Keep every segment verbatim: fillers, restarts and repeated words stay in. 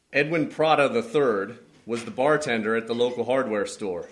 Edwin Prada the third was the bartender at the local hardware store.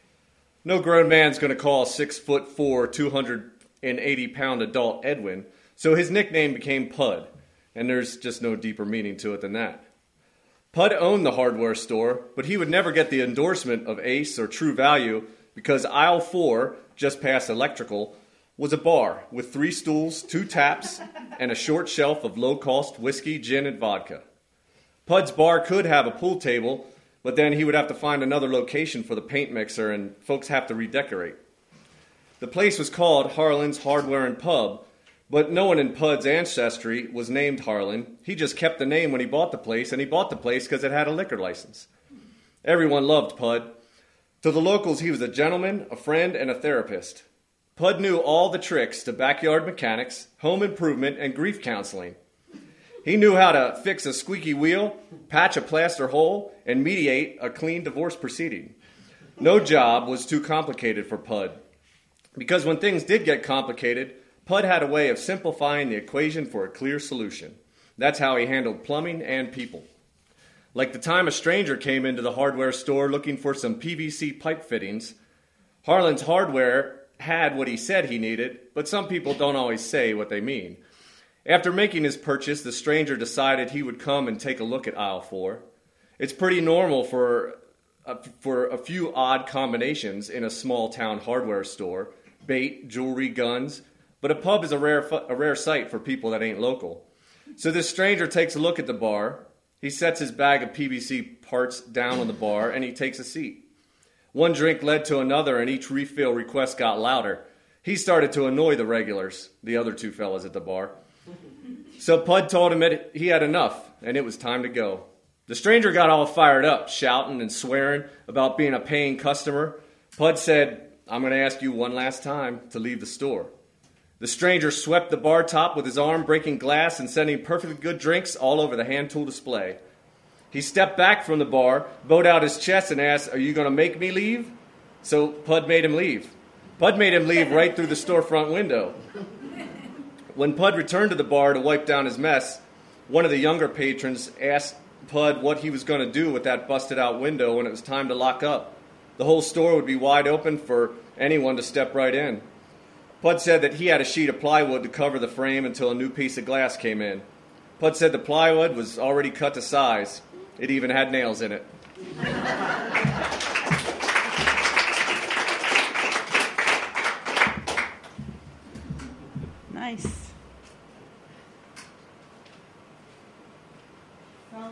No grown man's going to call six foot four, two hundred eighty pound adult Edwin, so his nickname became Pud, and there's just no deeper meaning to it than that. Pud owned the hardware store, but he would never get the endorsement of Ace or True Value because aisle four, just past electrical, was a bar with three stools, two taps, and a short shelf of low-cost whiskey, gin, and vodka. Pud's bar could have a pool table, but then he would have to find another location for the paint mixer, and folks have to redecorate. The place was called Harlan's Hardware and Pub, but no one in Pud's ancestry was named Harlan. He just kept the name when he bought the place, and he bought the place because it had a liquor license. Everyone loved Pud. To the locals, he was a gentleman, a friend, and a therapist. Pud knew all the tricks to backyard mechanics, home improvement, and grief counseling. He knew how to fix a squeaky wheel, patch a plaster hole, and mediate a clean divorce proceeding. No job was too complicated for Pud, because when things did get complicated, Pud had a way of simplifying the equation for a clear solution. That's how he handled plumbing and people. Like the time a stranger came into the hardware store looking for some P V C pipe fittings, Harlan's Hardware had what he said he needed, but some people don't always say what they mean. After making his purchase, the stranger decided he would come and take a look at aisle four. It's pretty normal for a, for a few odd combinations in a small-town hardware store, bait, jewelry, guns, but a pub is a rare a rare sight for people that ain't local. So this stranger takes a look at the bar. He sets his bag of P V C parts down on the bar, and he takes a seat. One drink led to another, and each refill request got louder. He started to annoy the regulars, the other two fellas at the bar. So Pud told him that he had enough, and it was time to go. The stranger got all fired up, shouting and swearing about being a paying customer. Pud said, "I'm going to ask you one last time to leave the store." The stranger swept the bar top with his arm, breaking glass and sending perfectly good drinks all over the hand tool display. He stepped back from the bar, bowed out his chest, and asked, "Are you going to make me leave?" So Pud made him leave. Pud made him leave right through the storefront window. When Pud returned to the bar to wipe down his mess, one of the younger patrons asked Pud what he was going to do with that busted-out window when it was time to lock up. The whole store would be wide open for anyone to step right in. Pud said that he had a sheet of plywood to cover the frame until a new piece of glass came in. Pud said the plywood was already cut to size. It even had nails in it. Nice.